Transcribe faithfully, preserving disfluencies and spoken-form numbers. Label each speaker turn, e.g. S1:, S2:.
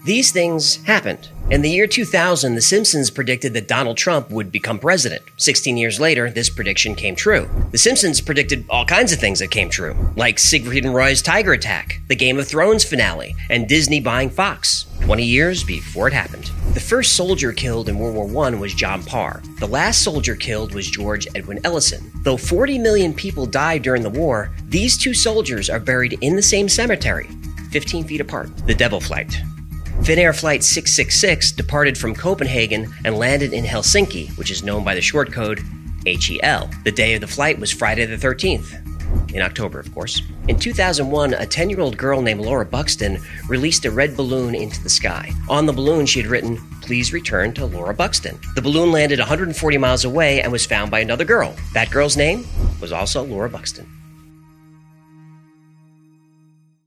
S1: These things happened. In the year two thousand, The Simpsons predicted that Donald Trump would become president. sixteen years later, this prediction came true. The Simpsons predicted all kinds of things that came true, like Siegfried and Roy's tiger attack, the Game of Thrones finale, and Disney buying Fox, twenty years before it happened. The first soldier killed in World War One was John Parr. The last soldier killed was George Edwin Ellison. Though forty million people died during the war, these two soldiers are buried in the same cemetery, fifteen feet apart. The Devil Flight. Finnair Flight six six six departed from Copenhagen and landed in Helsinki, which is known by the short code H E L. The day of the flight was Friday the thirteenth. In October, of course. In two thousand one, a ten-year-old girl named Laura Buxton released a red balloon into the sky. On the balloon, she had written, "Please return to Laura Buxton." The balloon landed one hundred forty miles away and was found by another girl. That girl's name was also Laura Buxton.